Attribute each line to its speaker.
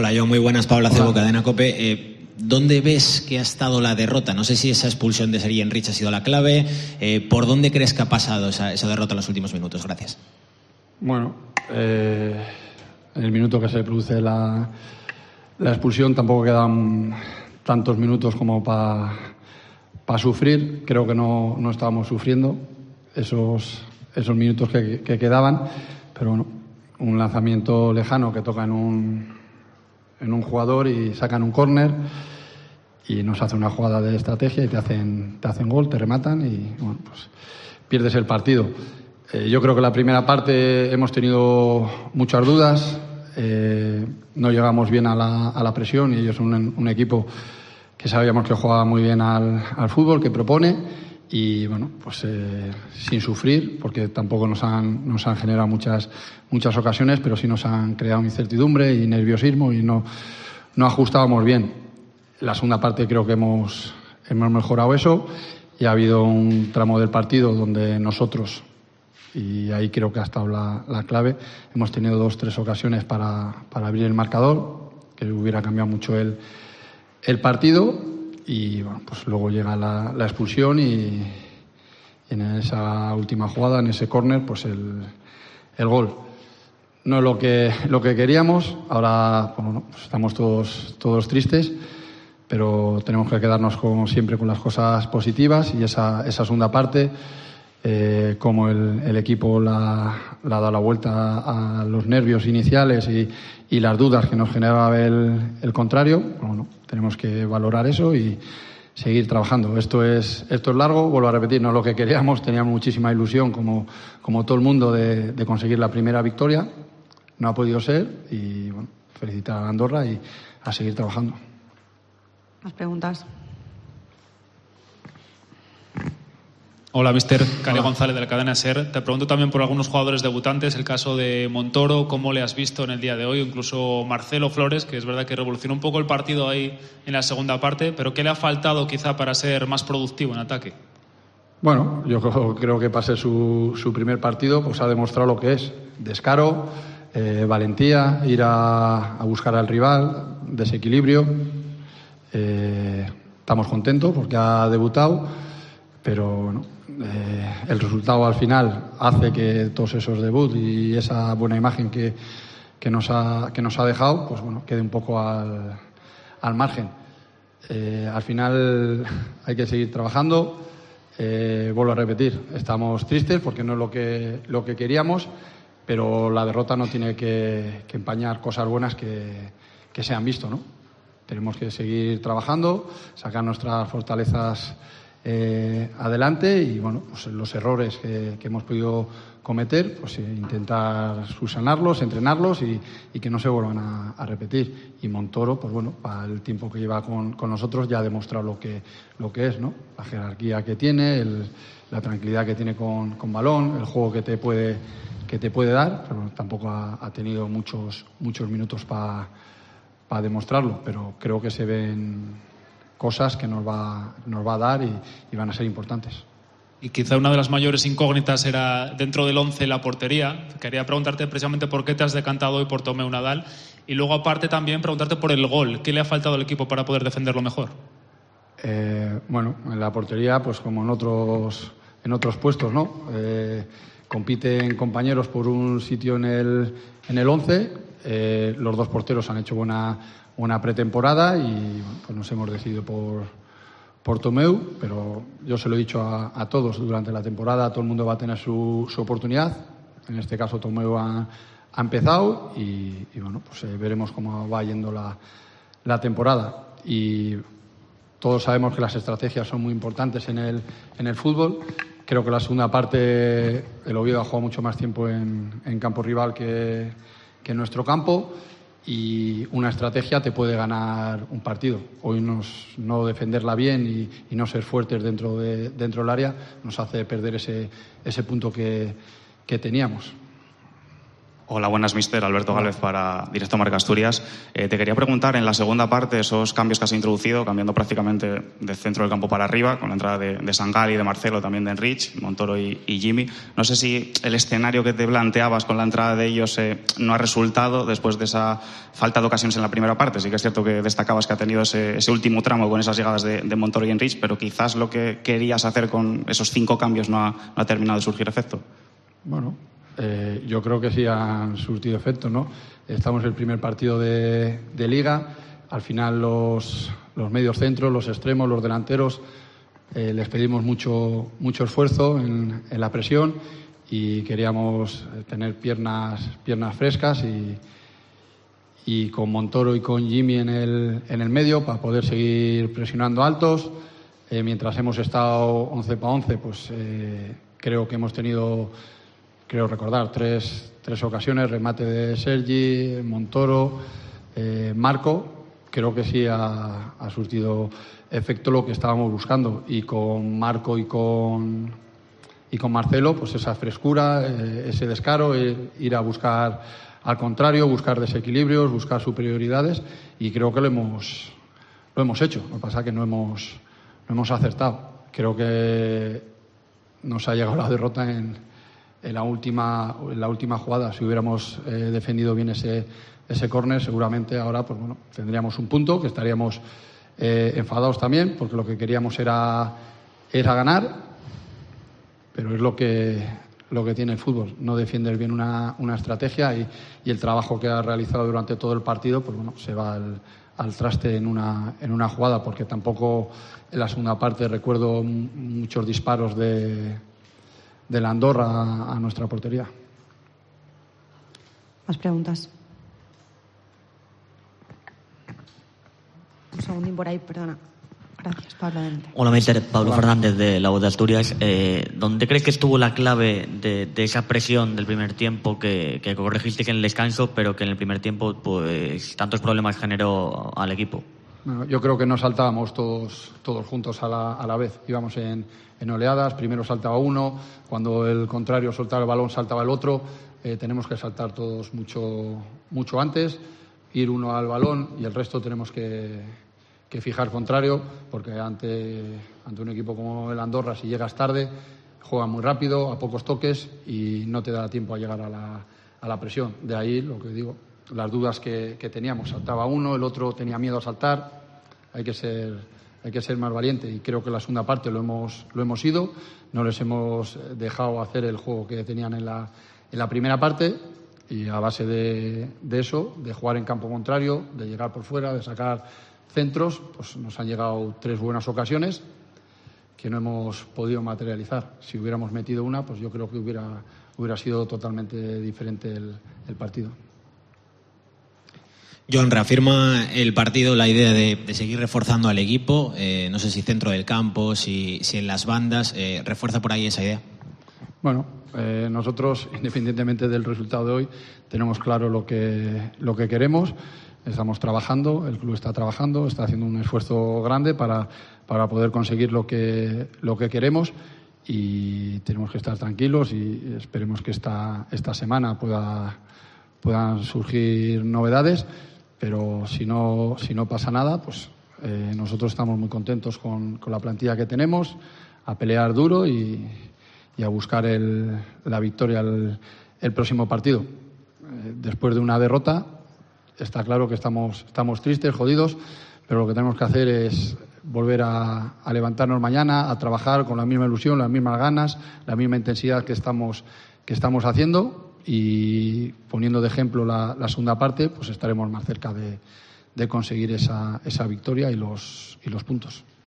Speaker 1: Hola, John, muy buenas. Pablo Acebo, Cadena COPE. ¿Dónde ves que ha estado la derrota? No sé si esa expulsión de Sergi Enrich ha sido la clave. ¿Por dónde crees que ha pasado esa derrota en los últimos minutos? Gracias.
Speaker 2: Bueno, en el minuto que se produce la expulsión tampoco quedan tantos minutos como para sufrir. Creo que no estábamos sufriendo esos minutos que quedaban, pero bueno, un lanzamiento lejano que toca en un jugador y sacan un córner y nos hace una jugada de estrategia y te hacen gol, te rematan y bueno, pues pierdes el partido. Yo creo que la primera parte hemos tenido muchas dudas, no llegamos bien a la presión y ellos son un equipo que sabíamos que jugaba muy bien al fútbol, que propone y bueno, pues sin sufrir, porque tampoco nos han generado muchas ocasiones, pero sí nos han creado incertidumbre y nerviosismo y no ajustábamos bien. La segunda parte creo que hemos mejorado eso y ha habido un tramo del partido donde nosotros, y ahí creo que ha estado la clave, hemos tenido 2-3 ocasiones para abrir el marcador, que hubiera cambiado mucho el partido. Y bueno, pues luego llega la expulsión y en esa última jugada, en ese córner, pues el gol. No es lo que queríamos. Ahora bueno, pues estamos todos tristes, pero tenemos que quedarnos siempre con las cosas positivas y esa segunda parte, como el equipo la ha dado la vuelta a los nervios iniciales y las dudas que nos generaba el contrario. Bueno, tenemos que valorar eso y seguir trabajando. Esto es largo, vuelvo a repetir, no es lo que queríamos. Teníamos muchísima ilusión, como todo el mundo, de conseguir la primera victoria. No ha podido ser y bueno, felicitar a Andorra y a seguir trabajando.
Speaker 3: ¿Más preguntas?
Speaker 4: Hola, mister. Cari González, de la cadena SER. Te pregunto también por algunos jugadores debutantes, el caso de Montoro, ¿cómo le has visto en el día de hoy? Incluso Marcelo Flores, que es verdad que revolucionó un poco el partido ahí en la segunda parte, pero ¿qué le ha faltado quizá para ser más productivo en ataque?
Speaker 2: Bueno, yo creo que para ser su primer partido pues ha demostrado lo que es: descaro, valentía, ir a buscar al rival, desequilibrio. Estamos contentos porque ha debutado, pero bueno, el resultado al final hace que todos esos debuts y esa buena imagen que nos ha dejado, pues bueno, quede un poco al margen. Al final hay que seguir trabajando. Vuelvo a repetir, estamos tristes porque no es lo que queríamos, pero la derrota no tiene que empañar cosas buenas que se han visto, ¿no? Tenemos que seguir trabajando, sacar nuestras fortalezas adelante y bueno, pues los errores que hemos podido cometer, pues intentar subsanarlos, entrenarlos y que no se vuelvan a repetir. Y Montoro, pues bueno, para el tiempo que lleva con nosotros ya ha demostrado lo que es, ¿no? La jerarquía que tiene, la tranquilidad que tiene con balón, el juego que te puede dar, pero tampoco ha tenido muchos minutos para demostrarlo, pero creo que se ven cosas que nos va a dar y van a ser importantes.
Speaker 4: Y quizá una de las mayores incógnitas era dentro del 11 la portería. Quería preguntarte precisamente por qué te has decantado hoy por Tomeu Nadal y luego aparte también preguntarte por el gol. ¿Qué le ha faltado al equipo para poder defenderlo mejor?
Speaker 2: Bueno, en la portería, pues como en otros puestos, ¿no? Compiten compañeros por un sitio en el 11. Los dos porteros han hecho buena pretemporada y bueno, pues nos hemos decidido por Tomeu, pero yo se lo he dicho a todos durante la temporada, todo el mundo va a tener su oportunidad. En este caso Tomeu ha empezado y bueno, pues veremos cómo va yendo la temporada. Y todos sabemos que las estrategias son muy importantes en el fútbol. Creo que la segunda parte el Oviedo ha jugado mucho más tiempo en campo rival que en nuestro campo. Y una estrategia te puede ganar un partido. Hoy no defenderla bien y no ser fuertes dentro del área nos hace perder ese punto que teníamos.
Speaker 5: Hola, buenas, mister. Alberto Gálvez para Directo Marca Asturias. Te quería preguntar, en la segunda parte, esos cambios que has introducido, cambiando prácticamente del centro del campo para arriba, con la entrada de Sangali, de Marcelo, también de Enrich, Montoro y Jimmy. No sé si el escenario que te planteabas con la entrada de ellos no ha resultado después de esa falta de ocasiones en la primera parte. Sí que es cierto que destacabas que ha tenido ese último tramo con esas llegadas de Montoro y Enrich, pero quizás lo que querías hacer con esos 5 cambios no ha terminado de surgir efecto.
Speaker 2: Bueno, yo creo que sí han surtido efecto, ¿no? Estamos en el primer partido de Liga. Al final los medios centros, los extremos, los delanteros, les pedimos mucho esfuerzo en la presión y queríamos tener piernas frescas y con Montoro y con Jimmy en el medio para poder seguir presionando altos. Mientras hemos estado 11 para 11, pues creo que hemos tenido, creo recordar, tres ocasiones, remate de Sergi, Montoro, Marco. Creo que sí ha surtido efecto lo que estábamos buscando. Y con Marco y con Marcelo, pues esa frescura, ese descaro, ir a buscar al contrario, buscar desequilibrios, buscar superioridades, y creo que lo hemos hecho. Lo que pasa es que no hemos acertado. Creo que nos ha llegado la derrota en la última jugada. Si hubiéramos defendido bien ese córner, seguramente ahora pues bueno, tendríamos un punto, que estaríamos enfadados también, porque lo que queríamos era ganar, pero es lo que tiene el fútbol. No defiendes bien una estrategia y el trabajo que has realizado durante todo el partido, pues bueno, se va al traste en una jugada, porque tampoco en la segunda parte recuerdo muchos disparos de la Andorra a nuestra portería.
Speaker 3: ¿Más preguntas? Un segundín por ahí, perdona. Gracias, Pablo. Adelante.
Speaker 6: Hola, mister. Pablo Fernández, de La Voz de Asturias. ¿Dónde crees que estuvo la clave de esa presión del primer tiempo que corregiste en el descanso, pero que en el primer tiempo pues tantos problemas generó al equipo?
Speaker 2: Bueno, yo creo que no saltábamos todos juntos a la vez. Íbamos en oleadas. Primero saltaba uno, cuando el contrario soltaba el balón saltaba el otro. Tenemos que saltar todos mucho antes, ir uno al balón, y el resto tenemos que fijar contrario, porque ante un equipo como el Andorra, si llegas tarde, juega muy rápido, a pocos toques, y no te da tiempo a llegar a la presión. De ahí lo que digo, las dudas que teníamos. Saltaba uno, el otro tenía miedo a saltar. Hay que ser más valiente, y creo que la segunda parte lo hemos ido. No les hemos dejado hacer el juego que tenían en la primera parte, y a base de eso, de jugar en campo contrario, de llegar por fuera, de sacar centros, pues nos han llegado 3 buenas ocasiones que no hemos podido materializar. Si hubiéramos metido una, pues yo creo que hubiera sido totalmente diferente el partido.
Speaker 1: John, reafirma el partido la idea de seguir reforzando al equipo, no sé si centro del campo, si en las bandas, ¿refuerza por ahí esa idea?
Speaker 2: Bueno, nosotros, independientemente del resultado de hoy, tenemos claro lo que queremos. Estamos trabajando, el club está trabajando, está haciendo un esfuerzo grande para poder conseguir lo que queremos, y tenemos que estar tranquilos, y esperemos que esta semana puedan surgir novedades, pero si no pasa nada, pues nosotros estamos muy contentos con la plantilla que tenemos, a pelear duro y a buscar la victoria el próximo partido. Después de una derrota, está claro que estamos tristes, jodidos, pero lo que tenemos que hacer es volver a levantarnos mañana, a trabajar con la misma ilusión, las mismas ganas, la misma intensidad que estamos haciendo, y poniendo de ejemplo la segunda parte, pues estaremos más cerca de conseguir esa victoria y los puntos.